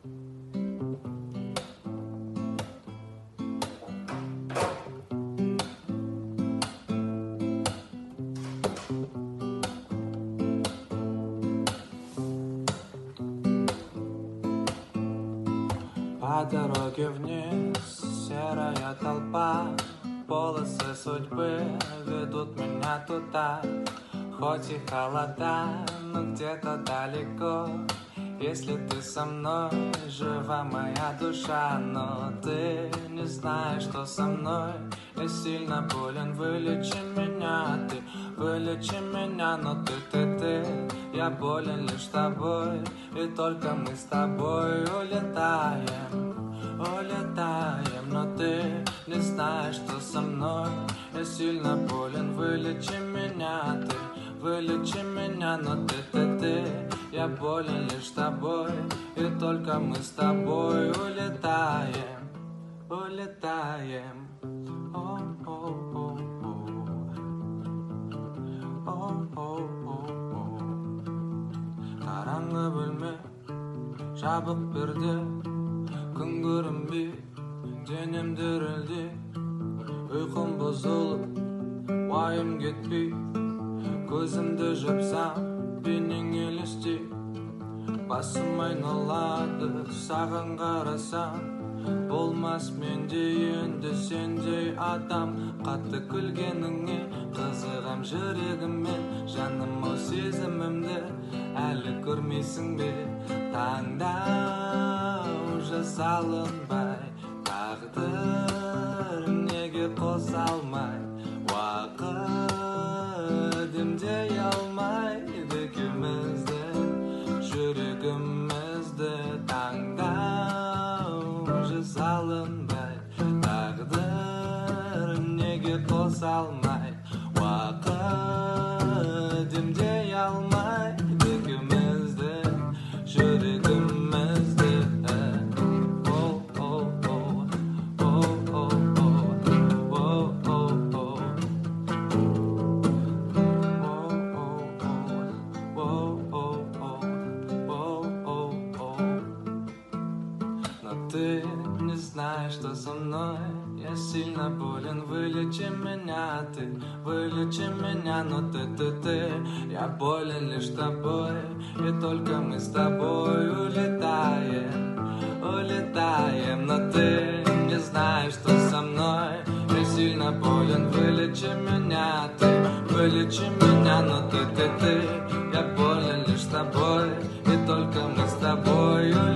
По дороге вниз серая толпа, полосы судьбы ведут меня туда. Хоть и холода, но где-то далеко. Если ты со мной, жива моя душа. Но ты не знаешь, что со мной. Я сильно болен, вылечи меня. Ты вылечи меня, но ты. Я болен лишь тобой, и только мы с тобой улетаем. Улетаем, но ты не знаешь, что со мной. Я сильно болен, вылечи меня. Ты вылечи меня, но ты. Я болен лишь тобой, и только мы с тобой улетаем. Улетаем. Қараңғы бөлме, жабық перде, күн көрінбей, денем дірілдей. Ұйқым бұзылып, уайым кетпей, көзімді жапсам, бейнең елестей. Басым айналады, саған қарасам, болмас менде енді сендей адам. Қатты күлгеніңе қызығам жүрегіммен, жаным о сезімімді әлі көрмейсің бе? Таңдау жасалынбай, тағдыр неге қоса алмай, уақыт демдей алмайды екеумізді, жүрегімізді. Таңдау жасалынбай, тағдыр неге қоса алмай, уақыт демдей алмайды екеумізді, жүрегімізді. Но ты не знаешь, что со мной. Я сильно болен, вылечи меня. Ты вылечи меня, но ты. Я болен лишь тобой, и только мы с тобой улетаем. Улетаем, но ты не знаешь, что со мной. Я сильно болен, вылечи меня. Ты вылечи меня, но ты. Я болен лишь тобой, и только мы с тобой улетаем.